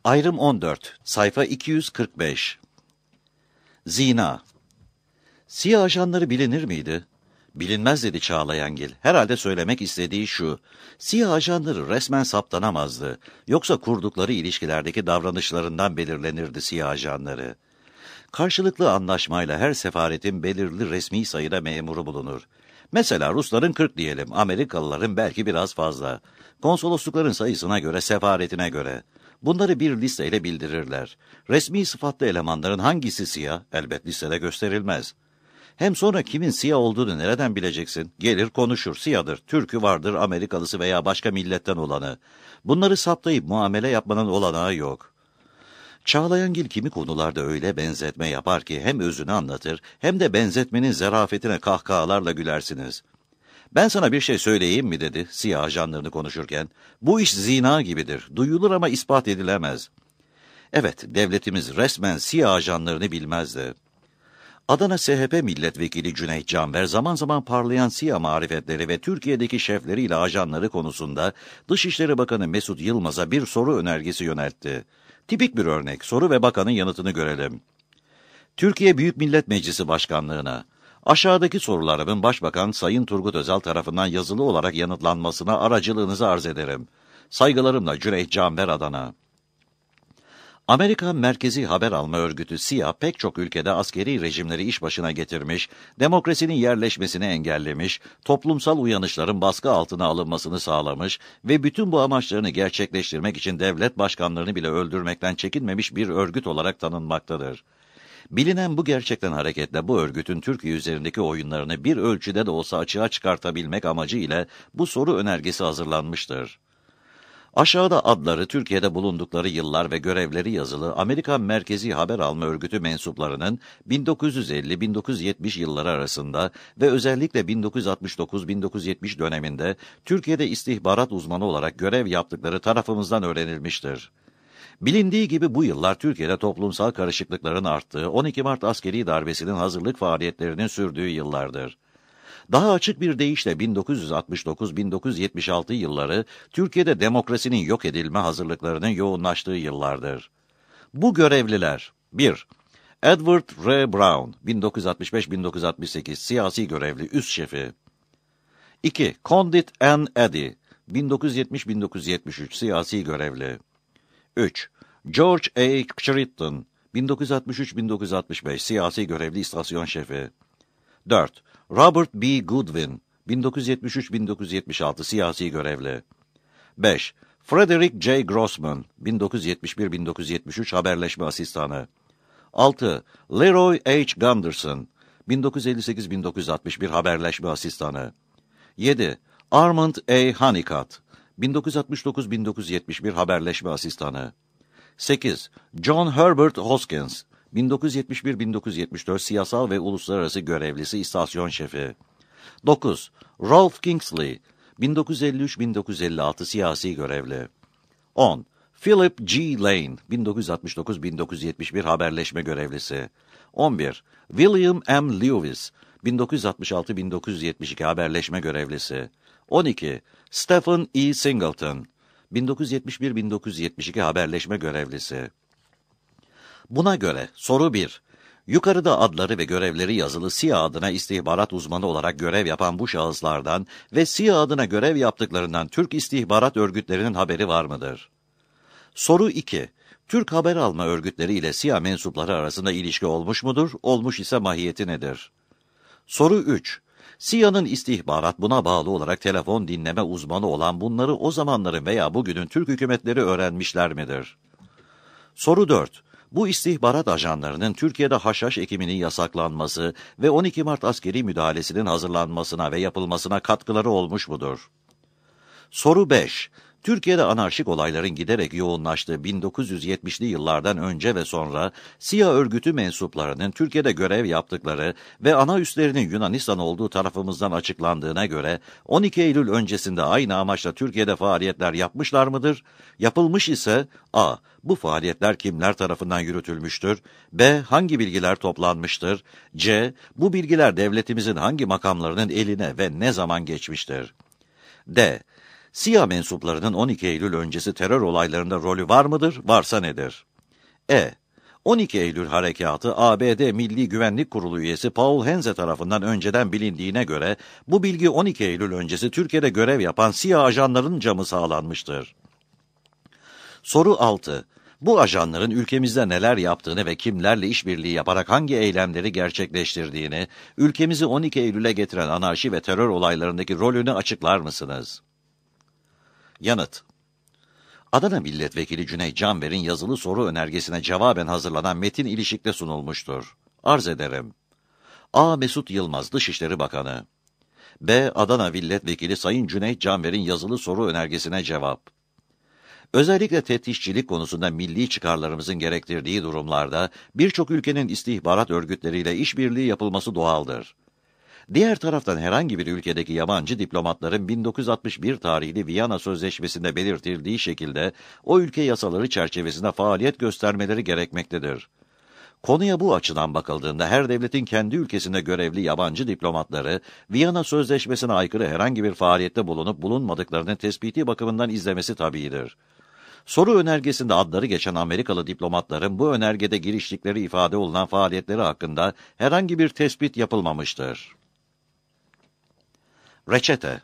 Ayrım 14, sayfa 245. Zina. Siyah ajanları bilinir miydi? Bilinmez dedi Çağlayangil. Herhalde söylemek istediği şu: siyah ajanları resmen saptanamazdı. Yoksa kurdukları ilişkilerdeki davranışlarından belirlenirdi siyah ajanları. Karşılıklı anlaşmayla her sefaretin belirli resmi sayıda memuru bulunur. Mesela Rusların 40 diyelim, Amerikalıların belki biraz fazla. Konsoloslukların sayısına göre, sefaretine göre. Bunları bir listeyle bildirirler. Resmi sıfatlı elemanların hangisi siyah? Elbet listede gösterilmez. Hem sonra kimin siyah olduğunu nereden bileceksin? Gelir konuşur, siyahdır, Türk'ü vardır, Amerikalısı veya başka milletten olanı. Bunları saptayıp muamele yapmanın olanağı yok. Çağlayangil kimi konularda öyle benzetme yapar ki hem özünü anlatır hem de benzetmenin zarafetine kahkahalarla gülersiniz. Ben sana bir şey söyleyeyim mi dedi siyah ajanlarını konuşurken. Bu iş zina gibidir. Duyulur ama ispat edilemez. Evet, devletimiz resmen siyah ajanlarını bilmezdi. Adana SHP milletvekili Cüneyt Canber zaman zaman parlayan siyah marifetleri ve Türkiye'deki şefleriyle ajanları konusunda Dışişleri Bakanı Mesut Yılmaz'a bir soru önergesi yöneltti. Tipik bir örnek, soru ve bakanın yanıtını görelim. Türkiye Büyük Millet Meclisi Başkanlığına: aşağıdaki sorularımın Başbakan Sayın Turgut Özal tarafından yazılı olarak yanıtlanmasına aracılığınızı arz ederim. Saygılarımla Cüneyt Canber, Adana. Amerikan Merkezi Haber Alma Örgütü CIA pek çok ülkede askeri rejimleri iş başına getirmiş, demokrasinin yerleşmesini engellemiş, toplumsal uyanışların baskı altına alınmasını sağlamış ve bütün bu amaçlarını gerçekleştirmek için devlet başkanlarını bile öldürmekten çekinmemiş bir örgüt olarak tanınmaktadır. Bilinen bu gerçekten hareketle bu örgütün Türkiye üzerindeki oyunlarını bir ölçüde de olsa açığa çıkartabilmek amacı ile bu soru önergesi hazırlanmıştır. Aşağıda adları, Türkiye'de bulundukları yıllar ve görevleri yazılı Amerikan Merkezi Haber Alma Örgütü mensuplarının 1950-1970 yılları arasında ve özellikle 1969-1970 döneminde Türkiye'de istihbarat uzmanı olarak görev yaptıkları tarafımızdan öğrenilmiştir. Bilindiği gibi bu yıllar Türkiye'de toplumsal karışıklıkların arttığı, 12 Mart askeri darbesinin hazırlık faaliyetlerinin sürdüğü yıllardır. Daha açık bir deyişle 1969-1976 yılları Türkiye'de demokrasinin yok edilme hazırlıklarının yoğunlaştığı yıllardır. Bu görevliler: 1. Edward R. Brown, 1965-1968 siyasi görevli, üst şefi. 2. Condit N. Eddy, 1970-1973 siyasi görevli. 3. George A. Crichton, 1963-1965 siyasi görevli, istasyon şefi. 4. Robert B. Goodwin, 1973-1976 siyasi görevli. 5. Frederick J. Grossman, 1971-1973 haberleşme asistanı. 6. Leroy H. Gunderson, 1958-1961 haberleşme asistanı. 7. Armand A. Honeycutt, 1969-1971 haberleşme asistanı. 8. John Herbert Hoskins, 1971-1974 siyasal ve uluslararası görevlisi, istasyon şefi. 9. Rolf Kingsley, 1953-1956 siyasi görevli. 10. Philip G. Lane, 1969-1971 haberleşme görevlisi. 11. William M. Lewis, 1966-1972 haberleşme görevlisi. 12. Stephen E. Singleton, 1971-1972 haberleşme görevlisi. Buna göre soru 1. Yukarıda adları ve görevleri yazılı CIA adına istihbarat uzmanı olarak görev yapan bu şahıslardan ve CIA adına görev yaptıklarından Türk istihbarat örgütlerinin haberi var mıdır? Soru 2. Türk haber alma örgütleri ile CIA mensupları arasında ilişki olmuş mudur? Olmuş ise mahiyeti nedir? Soru 3. CIA'nın istihbarat buna bağlı olarak telefon dinleme uzmanı olan bunları o zamanların veya bugünün Türk hükümetleri öğrenmişler midir? Soru 4. Bu istihbarat ajanlarının Türkiye'de haşhaş ekiminin yasaklanması ve 12 Mart askeri müdahalesinin hazırlanmasına ve yapılmasına katkıları olmuş mudur? Soru 5. Türkiye'de anarşik olayların giderek yoğunlaştığı 1970'li yıllardan önce ve sonra CIA örgütü mensuplarının Türkiye'de görev yaptıkları ve ana üslerinin Yunanistan olduğu tarafımızdan açıklandığına göre 12 Eylül öncesinde aynı amaçla Türkiye'de faaliyetler yapmışlar mıdır? Yapılmış ise a. Bu faaliyetler kimler tarafından yürütülmüştür? B. Hangi bilgiler toplanmıştır? C. Bu bilgiler devletimizin hangi makamlarının eline ve ne zaman geçmiştir? D. SİHA mensuplarının 12 Eylül öncesi terör olaylarında rolü var mıdır? Varsa nedir? 12 Eylül harekatı ABD Milli Güvenlik Kurulu üyesi Paul Henze tarafından önceden bilindiğine göre bu bilgi 12 Eylül öncesi Türkiye'de görev yapan SİHA ajanlarınca mı sağlanmıştır? Soru 6. Bu ajanların ülkemizde neler yaptığını ve kimlerle işbirliği yaparak hangi eylemleri gerçekleştirdiğini, ülkemizi 12 Eylül'e getiren anarşi ve terör olaylarındaki rolünü açıklar mısınız? Yanıt. Adana Milletvekili Cüneyt Canver'in yazılı soru önergesine cevaben hazırlanan metin ilişikte sunulmuştur. Arz ederim. A. Mesut Yılmaz, Dışişleri Bakanı. B. Adana Milletvekili Sayın Cüneyt Canver'in yazılı soru önergesine cevap. Özellikle teftişçilik konusunda milli çıkarlarımızın gerektirdiği durumlarda birçok ülkenin istihbarat örgütleriyle işbirliği yapılması doğaldır. Diğer taraftan herhangi bir ülkedeki yabancı diplomatların 1961 tarihli Viyana Sözleşmesi'nde belirtildiği şekilde o ülke yasaları çerçevesinde faaliyet göstermeleri gerekmektedir. Konuya bu açıdan bakıldığında her devletin kendi ülkesinde görevli yabancı diplomatları Viyana Sözleşmesi'ne aykırı herhangi bir faaliyette bulunup bulunmadıklarının tespiti bakımından izlemesi tabiidir. Soru önergesinde adları geçen Amerikalı diplomatların bu önergede giriştikleri ifade olunan faaliyetleri hakkında herhangi bir tespit yapılmamıştır. Reçete.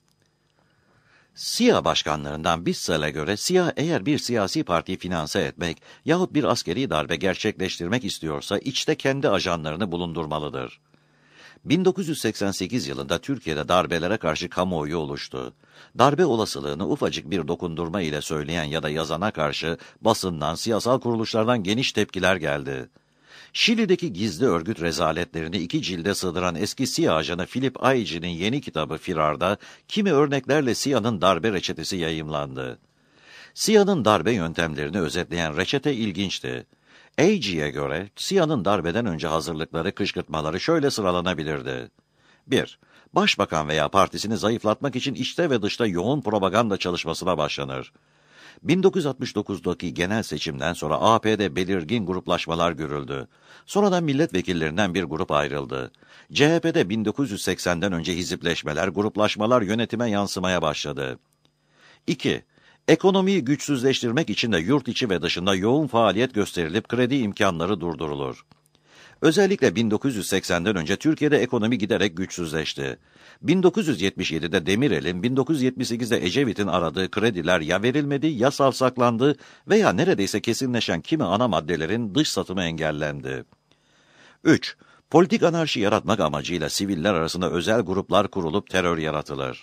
SİHA başkanlarından Bissel'e göre SİHA eğer bir siyasi partiyi finanse etmek yahut bir askeri darbe gerçekleştirmek istiyorsa içte kendi ajanlarını bulundurmalıdır. 1988 yılında Türkiye'de darbelere karşı kamuoyu oluştu. Darbe olasılığını ufacık bir dokundurma ile söyleyen ya da yazana karşı basından, siyasal kuruluşlardan geniş tepkiler geldi. Şili'deki gizli örgüt rezaletlerini 2 cilde sığdıran eski SİHA ajanı Philip Aici'nin yeni kitabı Firar'da kimi örneklerle SİHA'nın darbe reçetesi yayımlandı. SİHA'nın darbe yöntemlerini özetleyen reçete ilginçti. Aici'ye göre SİHA'nın darbeden önce hazırlıkları, kışkırtmaları şöyle sıralanabilirdi. 1. Başbakan veya partisini zayıflatmak için içte ve dışta yoğun propaganda çalışmasına başlanır. 1969'daki genel seçimden sonra AP'de belirgin gruplaşmalar görüldü. Sonradan milletvekillerinden bir grup ayrıldı. CHP'de 1980'den önce hizipleşmeler, gruplaşmalar yönetime yansımaya başladı. 2. Ekonomiyi güçsüzleştirmek için de yurt içi ve dışında yoğun faaliyet gösterilip kredi imkanları durdurulur. Özellikle 1980'den önce Türkiye'de ekonomi giderek güçsüzleşti. 1977'de Demirel'in, 1978'de Ecevit'in aradığı krediler ya verilmedi ya savsaklandı veya neredeyse kesinleşen kimi ana maddelerin dış satımı engellendi. 3. Politik anarşi yaratmak amacıyla siviller arasında özel gruplar kurulup terör yaratılır.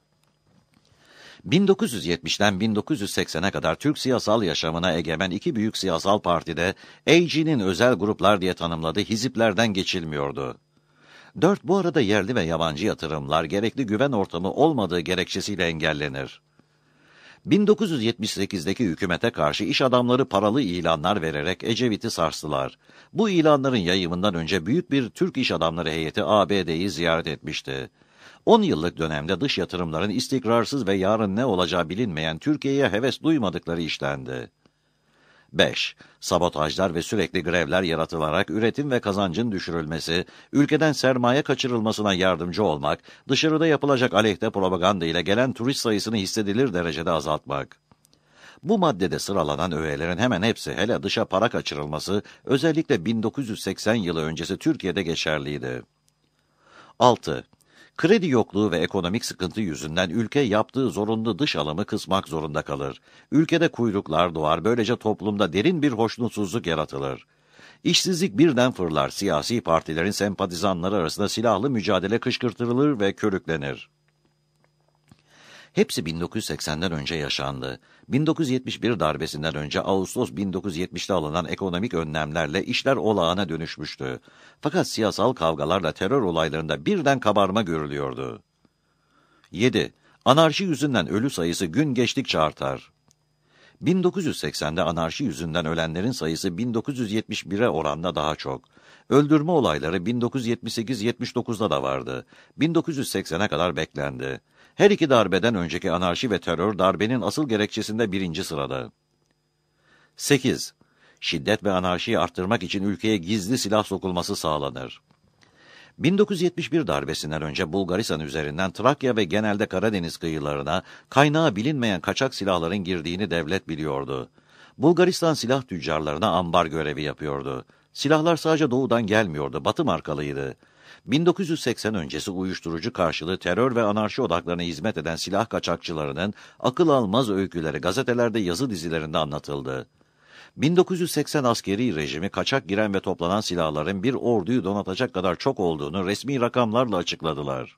1970'den 1980'e kadar Türk siyasal yaşamına egemen iki büyük siyasal partide AG'nin özel gruplar diye tanımladığı hiziplerden geçilmiyordu. 4. Bu arada yerli ve yabancı yatırımlar gerekli güven ortamı olmadığı gerekçesiyle engellenir. 1978'deki hükümete karşı iş adamları paralı ilanlar vererek Ecevit'i sarstılar. Bu ilanların yayımından önce büyük bir Türk iş adamları heyeti ABD'yi ziyaret etmişti. 10 yıllık dönemde dış yatırımların istikrarsız ve yarın ne olacağı bilinmeyen Türkiye'ye heves duymadıkları işlendi. 5. Sabotajlar ve sürekli grevler yaratılarak üretim ve kazancın düşürülmesi, ülkeden sermaye kaçırılmasına yardımcı olmak, dışarıda yapılacak aleyhte propaganda ile gelen turist sayısını hissedilir derecede azaltmak. Bu maddede sıralanan öğelerin hemen hepsi, hele dışa para kaçırılması, özellikle 1980 yılı öncesi Türkiye'de geçerliydi. 6. Kredi yokluğu ve ekonomik sıkıntı yüzünden ülke yaptığı zorunlu dış alımı kısmak zorunda kalır. Ülkede kuyruklar doğar, böylece toplumda derin bir hoşnutsuzluk yaratılır. İşsizlik birden fırlar, siyasi partilerin sempatizanları arasında silahlı mücadele kışkırtılır ve körüklenir. Hepsi 1980'den önce yaşandı. 1971 darbesinden önce Ağustos 1970'te alınan ekonomik önlemlerle işler olağana dönüşmüştü. Fakat siyasal kavgalarla terör olaylarında birden kabarma görülüyordu. 7. Anarşi yüzünden ölü sayısı gün geçtikçe artar. 1980'de anarşi yüzünden ölenlerin sayısı 1971'e oranla daha çok. Öldürme olayları 1978-79'da da vardı. 1980'e kadar beklendi. Her iki darbeden önceki anarşi ve terör darbenin asıl gerekçesinde birinci sırada. 8. Şiddet ve anarşiyi arttırmak için ülkeye gizli silah sokulması sağlanır. 1971 darbesinden önce Bulgaristan üzerinden Trakya ve genelde Karadeniz kıyılarına kaynağı bilinmeyen kaçak silahların girdiğini devlet biliyordu. Bulgaristan silah tüccarlarına ambar görevi yapıyordu. Silahlar sadece doğudan gelmiyordu, batı markalıydı. 1980 öncesi uyuşturucu karşılığı terör ve anarşi odaklarına hizmet eden silah kaçakçılarının akıl almaz öyküleri gazetelerde yazı dizilerinde anlatıldı. 1980 askeri rejimi kaçak giren ve toplanan silahların bir orduyu donatacak kadar çok olduğunu resmi rakamlarla açıkladılar.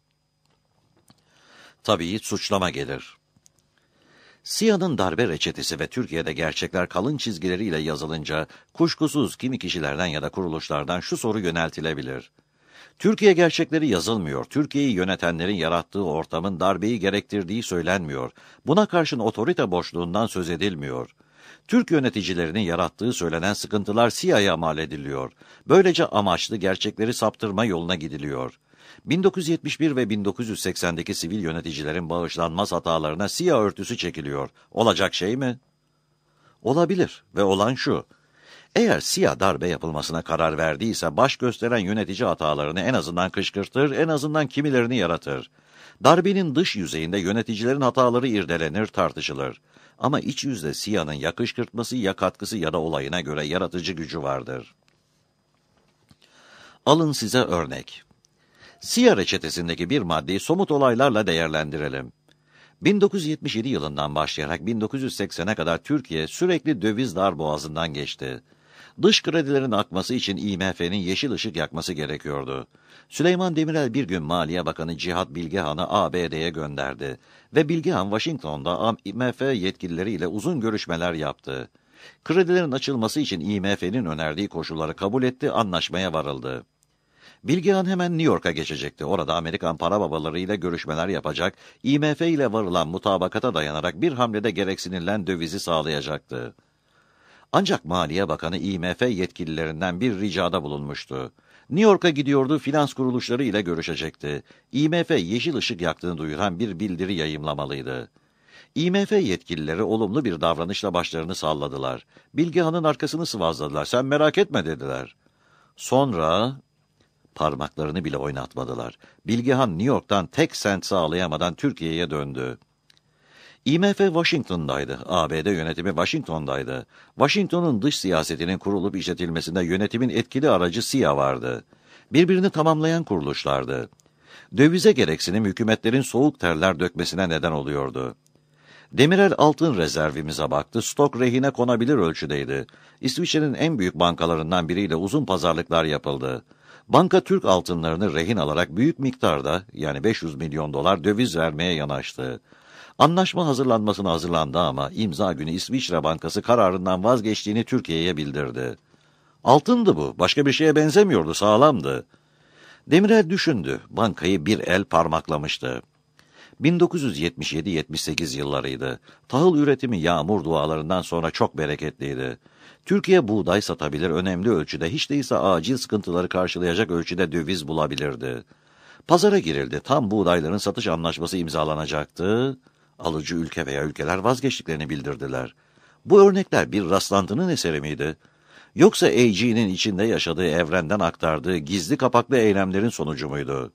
Tabii suçlama gelir. SİHA'nın darbe reçetesi ve Türkiye'de gerçekler kalın çizgileriyle yazılınca kuşkusuz kimi kişilerden ya da kuruluşlardan şu soru yöneltilebilir. Türkiye gerçekleri yazılmıyor, Türkiye'yi yönetenlerin yarattığı ortamın darbeyi gerektirdiği söylenmiyor, buna karşın otorite boşluğundan söz edilmiyor. Türk yöneticilerinin yarattığı söylenen sıkıntılar SİHA'ya mal ediliyor. Böylece amaçlı gerçekleri saptırma yoluna gidiliyor. 1971 ve 1980'deki sivil yöneticilerin bağışlanmaz hatalarına SİHA örtüsü çekiliyor. Olacak şey mi? Olabilir ve olan şu. Eğer SİHA darbe yapılmasına karar verdiyse baş gösteren yönetici hatalarını en azından kışkırtır, en azından kimilerini yaratır. Darbenin dış yüzeyinde yöneticilerin hataları irdelenir, tartışılır. Ama iç yüzde SİHA'nın ya kışkırtması ya katkısı ya da olayına göre yaratıcı gücü vardır. Alın size örnek. SİHA reçetesindeki bir maddeyi somut olaylarla değerlendirelim. 1977 yılından başlayarak 1980'e kadar Türkiye sürekli döviz darboğazından geçti. Dış kredilerin akması için IMF'nin yeşil ışık yakması gerekiyordu. Süleyman Demirel bir gün Maliye Bakanı Cihat Bilgehan'ı ABD'ye gönderdi ve Bilgehan Washington'da IMF yetkilileriyle uzun görüşmeler yaptı. Kredilerin açılması için IMF'nin önerdiği koşulları kabul etti, anlaşmaya varıldı. Bilgehan hemen New York'a geçecekti. Orada Amerikan para babalarıyla görüşmeler yapacak, IMF ile varılan mutabakata dayanarak bir hamlede gereksinilen dövizi sağlayacaktı. Ancak Maliye Bakanı IMF yetkililerinden bir ricada bulunmuştu. New York'a gidiyordu, finans kuruluşları ile görüşecekti. IMF yeşil ışık yaktığını duyuran bir bildiri yayımlamalıydı. IMF yetkilileri olumlu bir davranışla başlarını salladılar. Bilgehan'ın arkasını sıvazladılar. Sen merak etme dediler. Sonra parmaklarını bile oynatmadılar. Bilgehan New York'tan tek sent sağlayamadan Türkiye'ye döndü. IMF Washington'daydı. ABD yönetimi Washington'daydı. Washington'un dış siyasetinin kurulup işletilmesinde yönetimin etkili aracı SİHA vardı. Birbirini tamamlayan kuruluşlardı. Dövize gereksinim hükümetlerin soğuk terler dökmesine neden oluyordu. Demirel altın rezervimize baktı. Stok rehine konabilir ölçüdeydi. İsviçre'nin en büyük bankalarından biriyle uzun pazarlıklar yapıldı. Banka Türk altınlarını rehin alarak büyük miktarda yani 500 milyon dolar döviz vermeye yanaştı. Anlaşma hazırlanmasına hazırlandı ama imza günü İsviçre Bankası kararından vazgeçtiğini Türkiye'ye bildirdi. Altındı bu, başka bir şeye benzemiyordu, sağlamdı. Demirel düşündü, bankayı bir el parmaklamıştı. 1977-78 yıllarıydı. Tahıl üretimi yağmur dualarından sonra çok bereketliydi. Türkiye buğday satabilir, önemli ölçüde, hiç değilse acil sıkıntıları karşılayacak ölçüde döviz bulabilirdi. Pazara girildi, tam buğdayların satış anlaşması imzalanacaktı. Alıcı ülke veya ülkeler vazgeçtiklerini bildirdiler. Bu örnekler bir rastlantının eseri miydi? Yoksa AG'nin içinde yaşadığı evrenden aktardığı gizli kapaklı eylemlerin sonucu muydu?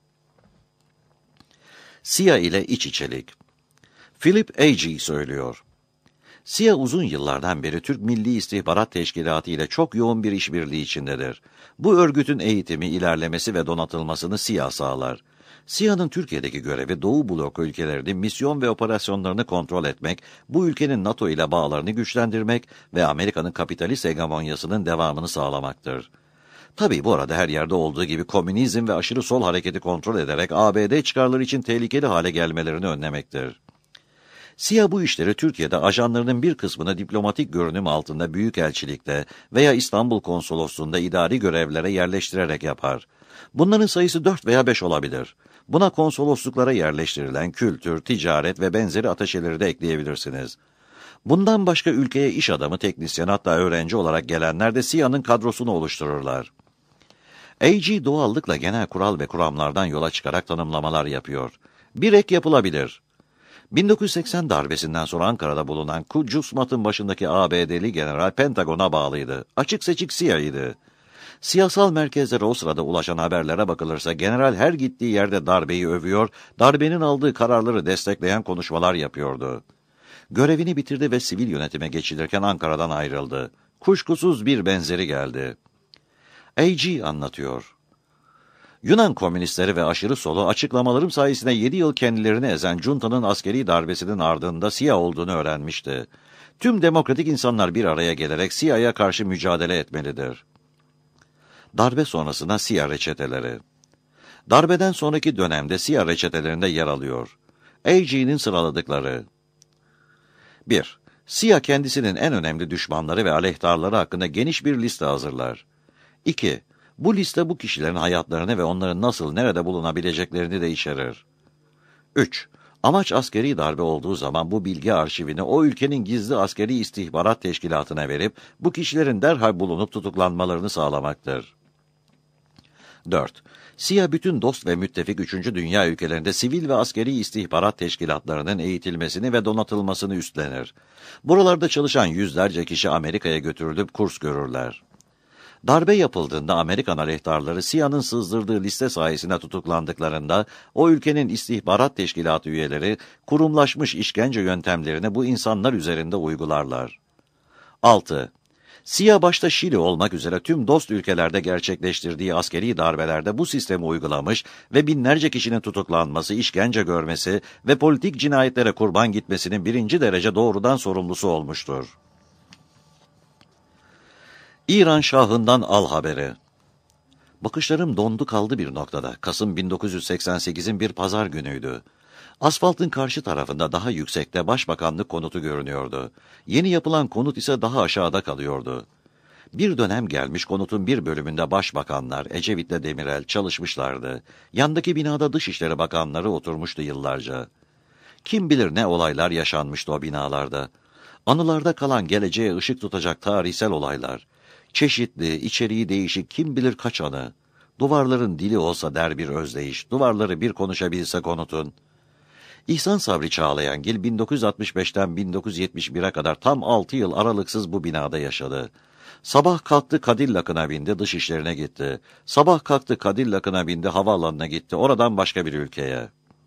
SİHA ile iç içelik. Philip A.G. söylüyor. SİHA uzun yıllardan beri Türk Milli İstihbarat Teşkilatı ile çok yoğun bir işbirliği içindedir. Bu örgütün eğitimi, ilerlemesi ve donatılmasını SİHA sağlar. SİHA'nın Türkiye'deki görevi Doğu Bloku ülkelerinin misyon ve operasyonlarını kontrol etmek, bu ülkenin NATO ile bağlarını güçlendirmek ve Amerika'nın kapitalist hegemonyasının devamını sağlamaktır. Tabii bu arada her yerde olduğu gibi komünizm ve aşırı sol hareketi kontrol ederek ABD çıkarları için tehlikeli hale gelmelerini önlemektir. SİHA bu işleri Türkiye'de ajanlarının bir kısmını diplomatik görünüm altında büyükelçilikte veya İstanbul Konsolosluğu'nda idari görevlere yerleştirerek yapar. Bunların sayısı 4 veya 5 olabilir. Buna konsolosluklara yerleştirilen kültür, ticaret ve benzeri ateşeleri de ekleyebilirsiniz. Bundan başka ülkeye iş adamı, teknisyen hatta öğrenci olarak gelenler de SİHA'nın kadrosunu oluştururlar. AG doğallıkla genel kural ve kuramlardan yola çıkarak tanımlamalar yapıyor. Bir ek yapılabilir. 1980 darbesinden sonra Ankara'da bulunan Quds Mat'ın başındaki ABD'li general Pentagon'a bağlıydı. Açık seçik SİHA'ydı. Siyasal merkezlere o sırada ulaşan haberlere bakılırsa general her gittiği yerde darbeyi övüyor, darbenin aldığı kararları destekleyen konuşmalar yapıyordu. Görevini bitirdi ve sivil yönetime geçilirken Ankara'dan ayrıldı. Kuşkusuz bir benzeri geldi. A.G. anlatıyor. Yunan komünistleri ve aşırı solu açıklamalarım sayesinde 7 yıl kendilerini ezen Junta'nın askeri darbesinin ardında CIA olduğunu öğrenmişti. Tüm demokratik insanlar bir araya gelerek CIA'ya karşı mücadele etmelidir. Darbe sonrasında CIA reçeteleri. Darbeden sonraki dönemde CIA reçetelerinde yer alıyor. A.G.'nin sıraladıkları. 1. CIA kendisinin en önemli düşmanları ve aleyhtarları hakkında geniş bir liste hazırlar. 2. Bu liste bu kişilerin hayatlarını ve onların nasıl, nerede bulunabileceklerini de içerir. 3. Amaç askeri darbe olduğu zaman bu bilgi arşivini o ülkenin gizli askeri istihbarat teşkilatına verip bu kişilerin derhal bulunup tutuklanmalarını sağlamaktır. 4. CIA bütün dost ve müttefik 3. Dünya ülkelerinde sivil ve askeri istihbarat teşkilatlarının eğitilmesini ve donatılmasını üstlenir. Buralarda çalışan yüzlerce kişi Amerika'ya götürülüp kurs görürler. Darbe yapıldığında Amerikan aleyhtarları CIA'nın sızdırdığı liste sayesinde tutuklandıklarında o ülkenin istihbarat teşkilatı üyeleri kurumlaşmış işkence yöntemlerini bu insanlar üzerinde uygularlar. 6. CIA başta Şili olmak üzere tüm dost ülkelerde gerçekleştirdiği askeri darbelerde bu sistemi uygulamış ve binlerce kişinin tutuklanması, işkence görmesi ve politik cinayetlere kurban gitmesinin 1. derece doğrudan sorumlusu olmuştur. İran Şahı'ndan al haberi. Bakışlarım dondu kaldı bir noktada. Kasım 1988'in bir pazar günüydü. Asfaltın karşı tarafında daha yüksekte Başbakanlık konutu görünüyordu. Yeni yapılan konut ise daha aşağıda kalıyordu. Bir dönem gelmiş konutun bir bölümünde başbakanlar, Ecevit'le Demirel çalışmışlardı. Yandaki binada Dışişleri Bakanları oturmuştu yıllarca. Kim bilir ne olaylar yaşanmıştı o binalarda. Anılarda kalan geleceğe ışık tutacak tarihsel olaylar. Çeşitli, içeriği değişik kim bilir kaç anı. Duvarların dili olsa der bir özdeyiş, duvarları bir konuşabilse konutun. İhsan Sabri Çağlayangil 1965'ten 1971'e kadar tam 6 yıl aralıksız bu binada yaşadı. Sabah kalktı Cadillac'ına bindi, dış işlerine gitti. Sabah kalktı Cadillac'ına bindi, havaalanına gitti, oradan başka bir ülkeye.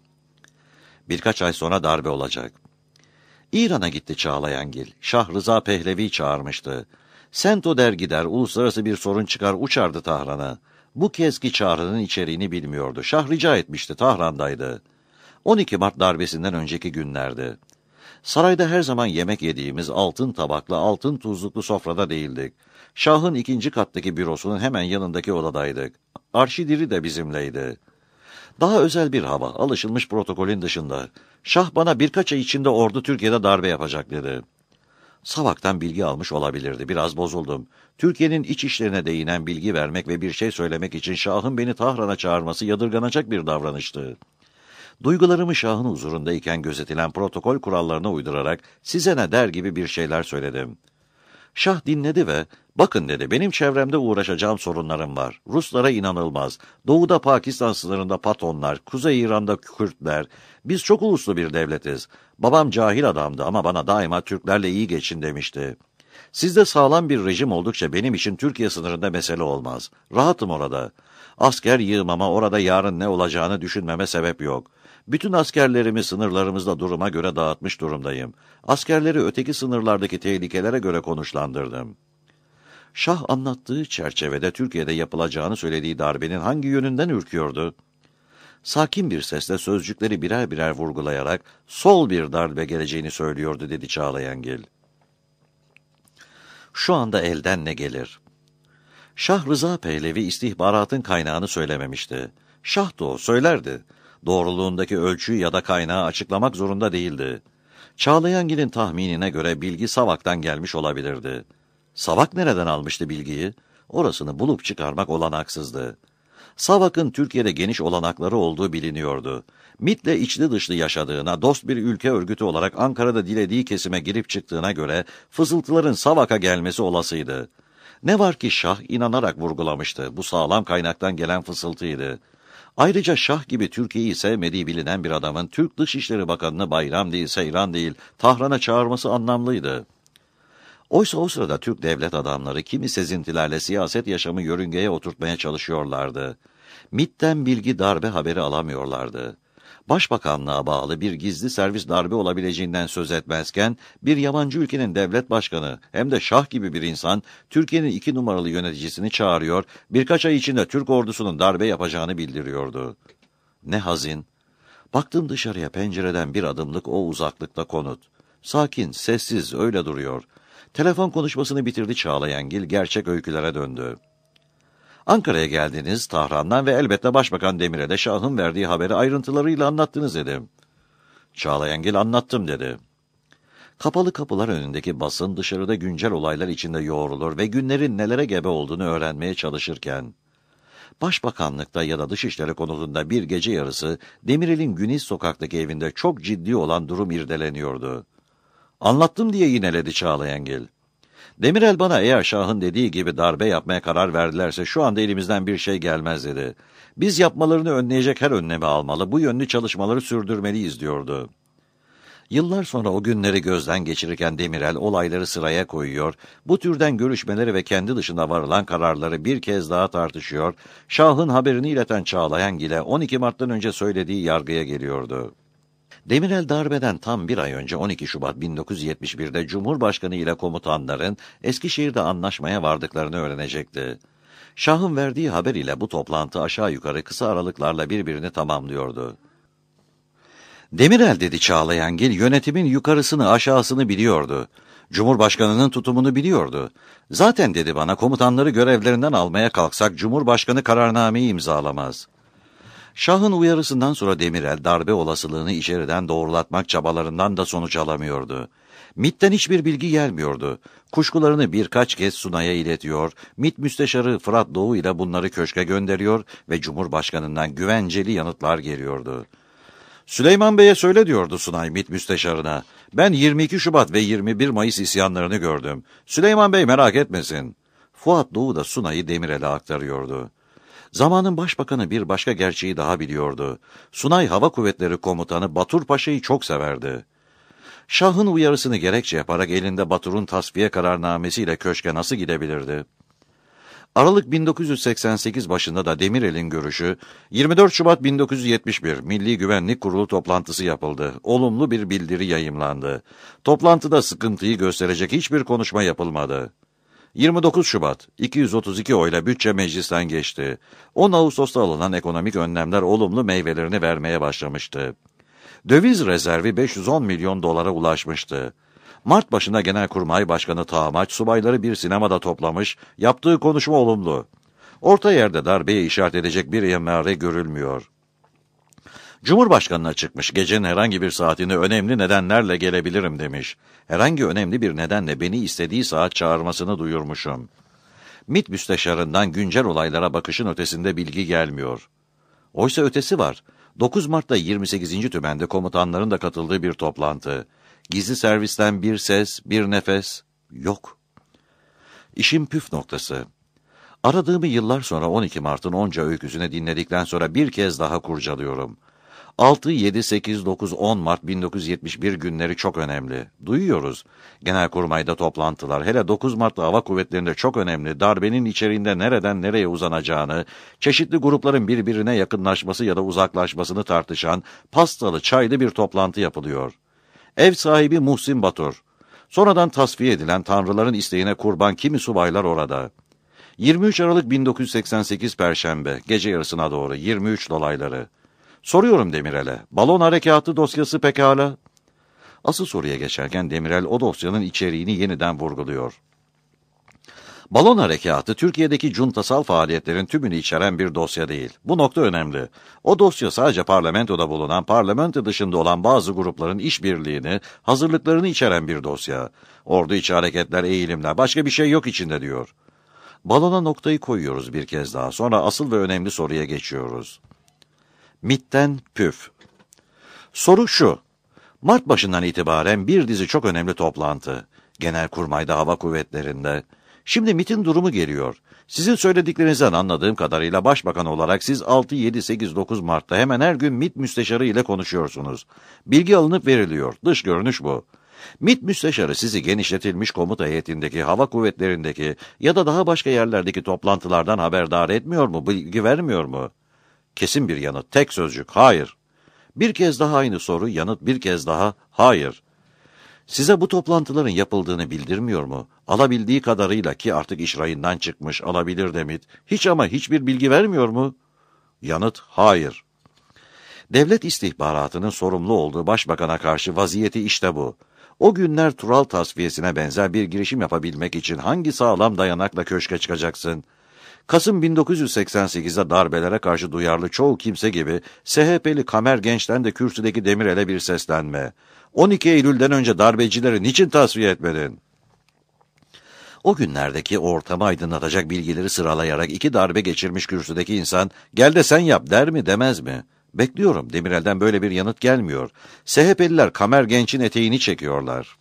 Birkaç ay sonra darbe olacak. İran'a gitti Çağlayangil. Şah Rıza Pehlevi çağırmıştı. Sento der gider, uluslararası bir sorun çıkar uçardı Tahran'a. Bu kezki çağrının içeriğini bilmiyordu. Şah rica etmişti, Tahran'daydı. 12 Mart darbesinden önceki günlerdi. Sarayda her zaman yemek yediğimiz altın tabaklı, altın tuzluklu sofrada değildik. Şah'ın 2. kattaki bürosunun hemen yanındaki odadaydık. Arşidiri de bizimleydi. Daha özel bir hava, alışılmış protokolün dışında. Şah bana birkaç ay içinde ordu Türkiye'de darbe yapacak dedi. Savak'tan bilgi almış olabilirdi. Biraz bozuldum. Türkiye'nin iç işlerine değinen bilgi vermek ve bir şey söylemek için Şah'ın beni Tahran'a çağırması yadırganacak bir davranıştı. Duygularımı Şah'ın huzurundayken gözetilen protokol kurallarına uydurarak size ne der gibi bir şeyler söyledim. Şah dinledi ve bakın dedi benim çevremde uğraşacağım sorunlarım var. Ruslara inanılmaz. Doğuda Pakistan sınırında Patonlar, Kuzey İran'da Kürtler. Biz çok uluslu bir devletiz. Babam cahil adamdı ama bana daima Türklerle iyi geçin demişti. Sizde sağlam bir rejim oldukça benim için Türkiye sınırında mesele olmaz. Rahatım orada. Asker yığmama orada yarın ne olacağını düşünmeme sebep yok. Bütün askerlerimi sınırlarımızda duruma göre dağıtmış durumdayım. Askerleri öteki sınırlardaki tehlikelere göre konuşlandırdım. Şah anlattığı çerçevede Türkiye'de yapılacağını söylediği darbenin hangi yönünden ürküyordu? Sakin bir sesle sözcükleri birer birer vurgulayarak sol bir darbe geleceğini söylüyordu dedi Çağlayangil. Şu anda elden ne gelir? Şah Rıza Pehlevi istihbaratın kaynağını söylememişti. Şah da o söylerdi. Doğruluğundaki ölçüyü ya da kaynağı açıklamak zorunda değildi. Çağlayangil'in tahminine göre bilgi Savak'tan gelmiş olabilirdi. Savak nereden almıştı bilgiyi? Orasını bulup çıkarmak olanaksızdı. Savak'ın Türkiye'de geniş olanakları olduğu biliniyordu. MİT'le içli dışlı yaşadığına, dost bir ülke örgütü olarak Ankara'da dilediği kesime girip çıktığına göre fısıltıların Savak'a gelmesi olasıydı. Ne var ki Şah inanarak vurgulamıştı. Bu sağlam kaynaktan gelen fısıltıydı. Ayrıca Şah gibi Türkiye'yi sevmediği bilinen bir adamın Türk Dışişleri Bakanı'nı bayram değil, seyran değil, Tahran'a çağırması anlamlıydı. Oysa o sırada Türk devlet adamları kimi sezintilerle siyaset yaşamı yörüngeye oturtmaya çalışıyorlardı. MİT'ten bilgi darbe haberi alamıyorlardı. Başbakanlığa bağlı bir gizli servis darbe olabileceğinden söz etmezken, bir yabancı ülkenin devlet başkanı hem de şah gibi bir insan, Türkiye'nin 2 numaralı yöneticisini çağırıyor, birkaç ay içinde Türk ordusunun darbe yapacağını bildiriyordu. Ne hazin! Baktım dışarıya, pencereden bir adımlık o uzaklıkta konut. Sakin, sessiz, öyle duruyor. Telefon konuşmasını bitirdi Çağlayangil, gerçek öykülere döndü. Ankara'ya geldiniz Tahran'dan ve elbette Başbakan Demirel'e Şah'ın verdiği haberi ayrıntılarıyla anlattınız dedim. Çağlayangil anlattım dedi. Kapalı kapılar önündeki basın dışarıda güncel olaylar içinde yoğrulur ve günlerin nelere gebe olduğunu öğrenmeye çalışırken, Başbakanlıkta ya da Dışişleri konusunda bir gece yarısı Demirel'in Güniz sokaktaki evinde çok ciddi olan durum irdeleniyordu. Anlattım diye yineledi Çağlayangil. Demirel bana eğer Şah'ın dediği gibi darbe yapmaya karar verdilerse şu anda elimizden bir şey gelmez dedi. Biz yapmalarını önleyecek her önlemi almalı, bu yönlü çalışmaları sürdürmeliyiz diyordu. Yıllar sonra o günleri gözden geçirirken Demirel olayları sıraya koyuyor, bu türden görüşmeleri ve kendi dışında varılan kararları bir kez daha tartışıyor, Şah'ın haberini ileten Çağlayangil'e 12 Mart'tan önce söylediği yargıya geliyordu. Demirel darbeden tam bir ay önce 12 Şubat 1971'de Cumhurbaşkanı ile komutanların Eskişehir'de anlaşmaya vardıklarını öğrenecekti. Şah'ın verdiği haber ile bu toplantı aşağı yukarı kısa aralıklarla birbirini tamamlıyordu. Demirel dedi Çağlayangil, yönetimin yukarısını aşağısını biliyordu. Cumhurbaşkanının tutumunu biliyordu. Zaten dedi bana, komutanları görevlerinden almaya kalksak Cumhurbaşkanı kararnameyi imzalamaz. Şah'ın uyarısından sonra Demirel darbe olasılığını içeriden doğrulatmak çabalarından da sonuç alamıyordu. MİT'ten hiçbir bilgi gelmiyordu. Kuşkularını birkaç kez Sunay'a iletiyor, MİT müsteşarı Fırat Doğu ile bunları köşke gönderiyor ve Cumhurbaşkanından güvenceli yanıtlar geliyordu. Süleyman Bey'e söyle diyordu Sunay MİT müsteşarına. Ben 22 Şubat ve 21 Mayıs isyanlarını gördüm. Süleyman Bey merak etmesin. Fuat Doğu da Sunay'ı Demirel'e aktarıyordu. Zamanın başbakanı bir başka gerçeği daha biliyordu. Sunay Hava Kuvvetleri Komutanı Batur Paşa'yı çok severdi. Şah'ın uyarısını gerekçe yaparak elinde Batur'un tasfiye kararnamesiyle köşke nasıl gidebilirdi? Aralık 1988 başında da Demirel'in görüşü, 24 Şubat 1971 Milli Güvenlik Kurulu toplantısı yapıldı. Olumlu bir bildiri yayımlandı. Toplantıda sıkıntıyı gösterecek hiçbir konuşma yapılmadı. 29 Şubat, 232 oyla bütçe meclisten geçti. 10 Ağustos'ta alınan ekonomik önlemler olumlu meyvelerini vermeye başlamıştı. Döviz rezervi 510 milyon dolara ulaşmıştı. Mart başında Genelkurmay Başkanı Tağmaç, subayları bir sinemada toplamış, yaptığı konuşma olumlu. Orta yerde darbeye işaret edecek bir emare görülmüyor. Cumhurbaşkanına çıkmış, gecenin herhangi bir saatinde önemli nedenlerle gelebilirim demiş. Herhangi önemli bir nedenle beni istediği saat çağırmasını duyurmuşum. MİT müsteşarından güncel olaylara bakışın ötesinde bilgi gelmiyor. Oysa ötesi var. 9 Mart'ta 28. Tümen'de komutanların da katıldığı bir toplantı. Gizli servisten bir ses, bir nefes yok. İşin püf noktası. Aradığımı yıllar sonra 12 Mart'ın onca öyküsünü dinledikten sonra bir kez daha kurcalıyorum. 6, 7, 8, 9, 10 Mart 1971 günleri çok önemli. Duyuyoruz. Genelkurmay'da toplantılar, hele 9 Mart'ta hava kuvvetlerinde çok önemli, darbenin içeriğinde nereden nereye uzanacağını, çeşitli grupların birbirine yakınlaşması ya da uzaklaşmasını tartışan, pastalı, çaylı bir toplantı yapılıyor. Ev sahibi Muhsin Batur. Sonradan tasfiye edilen tanrıların isteğine kurban kimi subaylar orada. 23 Aralık 1988 Perşembe, gece yarısına doğru 23 dolayları. Soruyorum Demirel'e, balon harekatı dosyası pekala? Asıl soruya geçerken Demirel o dosyanın içeriğini yeniden vurguluyor. Balon harekatı Türkiye'deki cuntasal faaliyetlerin tümünü içeren bir dosya değil. Bu nokta önemli. O dosya sadece parlamentoda bulunan, parlamento dışında olan bazı grupların işbirliğini, hazırlıklarını içeren bir dosya. Ordu içi hareketler, eğilimler, başka bir şey yok içinde diyor. Balona noktayı koyuyoruz bir kez daha, sonra asıl ve önemli soruya geçiyoruz. MİT'ten püf. Soru şu. Mart başından itibaren bir dizi çok önemli toplantı. Genelkurmay'da hava kuvvetlerinde. Şimdi MİT'in durumu geliyor. Sizin söylediklerinizden anladığım kadarıyla başbakan olarak siz 6, 7, 8, 9 Mart'ta hemen her gün MİT müsteşarı ile konuşuyorsunuz. Bilgi alınıp veriliyor. Dış görünüş bu. MİT müsteşarı sizi genişletilmiş komuta heyetindeki, hava kuvvetlerindeki ya da daha başka yerlerdeki toplantılardan haberdar etmiyor mu, bilgi vermiyor mu? Kesin bir yanıt, tek sözcük, hayır. Bir kez daha aynı soru, yanıt bir kez daha, hayır. Size bu toplantıların yapıldığını bildirmiyor mu? Alabildiği kadarıyla, ki artık iş rayından çıkmış, alabilir de MİT, hiç ama hiçbir bilgi vermiyor mu? Yanıt, hayır. Devlet istihbaratının sorumlu olduğu başbakana karşı vaziyeti işte bu. O günler Tural tasfiyesine benzer bir girişim yapabilmek için hangi sağlam dayanakla köşke çıkacaksın? Kasım 1988'de darbelere karşı duyarlı çoğu kimse gibi SHP'li Kamer Genç'ten de kürsüdeki Demirel'e bir seslenme. 12 Eylül'den önce darbecileri niçin tasfiye etmedin? O günlerdeki ortamı aydınlatacak bilgileri sıralayarak 2 darbe geçirmiş kürsüdeki insan, gel de sen yap der mi demez mi? Bekliyorum, Demirel'den böyle bir yanıt gelmiyor. SHP'liler Kamer Genç'in eteğini çekiyorlar.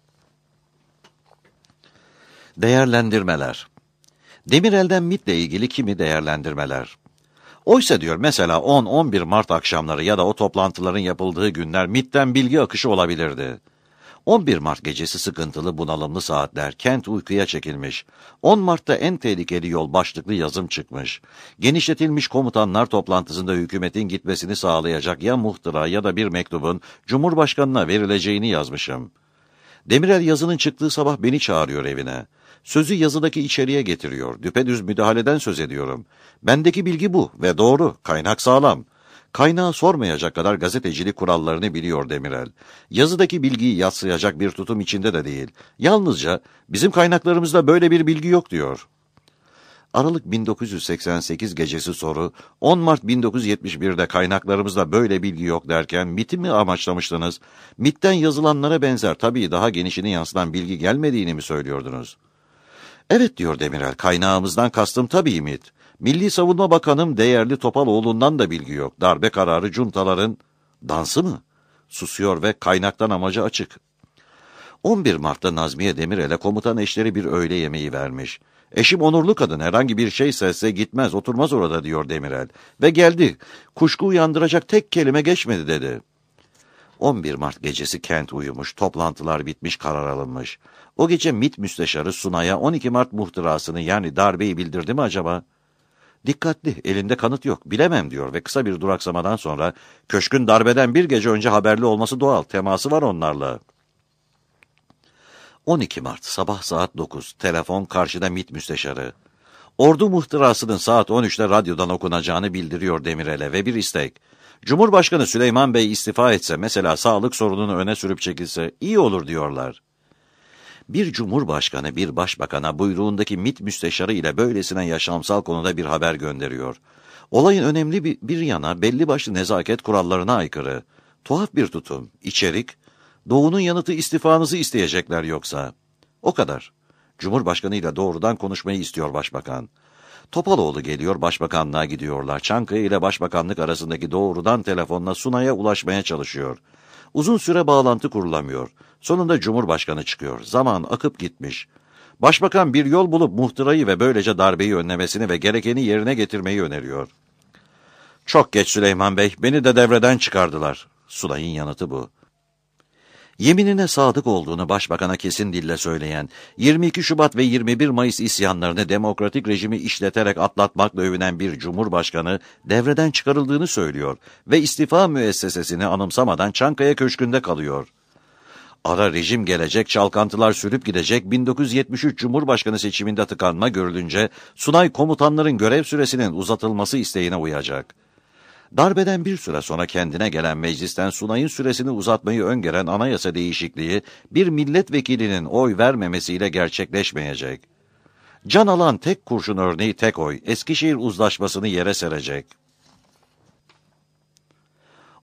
Değerlendirmeler. Demirel'den MİT'le ilgili kimi değerlendirmeler. Oysa diyor mesela 10-11 Mart akşamları ya da o toplantıların yapıldığı günler MİT'ten bilgi akışı olabilirdi. 11 Mart gecesi sıkıntılı, bunalımlı saatler, kent uykuya çekilmiş. 10 Mart'ta en tehlikeli yol başlıklı yazım çıkmış. Genişletilmiş komutanlar toplantısında hükümetin gitmesini sağlayacak ya muhtıra ya da bir mektubun Cumhurbaşkanına verileceğini yazmışım. Demirel yazının çıktığı sabah beni çağırıyor evine. Sözü yazıdaki içeriğe getiriyor. Düpedüz müdahaleden söz ediyorum. Bendeki bilgi bu ve doğru, kaynak sağlam. Kaynağı sormayacak kadar gazetecilik kurallarını biliyor Demirel. Yazıdaki bilgiyi yadsıyacak bir tutum içinde de değil. Yalnızca bizim kaynaklarımızda böyle bir bilgi yok diyor. Aralık 1988 gecesi soru, 10 Mart 1971'de kaynaklarımızda böyle bilgi yok derken MİT'i mi amaçlamıştınız? MİT'ten yazılanlara benzer, tabii daha genişini yansıtan bilgi gelmediğini mi söylüyordunuz? Evet diyor Demirel, kaynağımızdan kastım tabii MİT. Milli Savunma Bakanım değerli Topaloğlu'ndan da bilgi yok. Darbe kararı cuntaların dansı mı? Susuyor ve kaynaktan amacı açık. 11 Mart'ta Nazmiye Demirel'e komutan eşleri bir öğle yemeği vermiş. Eşim onurlu kadın, herhangi bir şey sesse gitmez, oturmaz orada diyor Demirel. Ve geldi, kuşku uyandıracak tek kelime geçmedi dedi. 11 Mart gecesi kent uyumuş, toplantılar bitmiş, karar alınmış. O gece MİT müsteşarı Sunay'a 12 Mart muhtırasını yani darbeyi bildirdi mi acaba? Dikkatli, elinde kanıt yok, bilemem diyor ve kısa bir duraksamadan sonra köşkün darbeden bir gece önce haberli olması doğal, teması var onlarla. 12 Mart sabah saat 9, telefon karşıda MİT müsteşarı. Ordu muhtırasının saat 13'te radyodan okunacağını bildiriyor Demirel'e ve bir istek. Cumhurbaşkanı Süleyman Bey istifa etse, mesela sağlık sorununu öne sürüp çekilse iyi olur diyorlar. Bir cumhurbaşkanı bir başbakana buyruğundaki MİT müsteşarı ile böylesine yaşamsal konuda bir haber gönderiyor. Olayın önemli bir yana belli başlı nezaket kurallarına aykırı. Tuhaf bir tutum, içerik, Doğu'nun yanıtı istifanızı isteyecekler yoksa. O kadar. Cumhurbaşkanıyla doğrudan konuşmayı istiyor başbakan. Topaloğlu geliyor, başbakanlığa gidiyorlar. Çankaya ile başbakanlık arasındaki doğrudan telefonla Sunay'a ulaşmaya çalışıyor. Uzun süre bağlantı kurulamıyor. Sonunda Cumhurbaşkanı çıkıyor. Zaman akıp gitmiş. Başbakan bir yol bulup muhtırayı ve böylece darbeyi önlemesini ve gerekeni yerine getirmeyi öneriyor. Çok geç Süleyman Bey, beni de devreden çıkardılar. Sunay'ın yanıtı bu. Yeminine sadık olduğunu başbakana kesin dille söyleyen, 22 Şubat ve 21 Mayıs isyanlarını demokratik rejimi işleterek atlatmakla övünen bir cumhurbaşkanı devreden çıkarıldığını söylüyor ve istifa müessesesini anımsamadan Çankaya Köşkü'nde kalıyor. Ara rejim gelecek, çalkantılar sürüp gidecek, 1973 Cumhurbaşkanı seçiminde tıkanma görülünce Sunay komutanların görev süresinin uzatılması isteğine uyacak. Darbeden bir süre sonra kendine gelen meclisten Sunay'ın süresini uzatmayı öngören anayasa değişikliği bir milletvekilinin oy vermemesiyle gerçekleşmeyecek. Can alan tek kurşun örneği tek oy, Eskişehir Uzlaşması'nı yere serecek.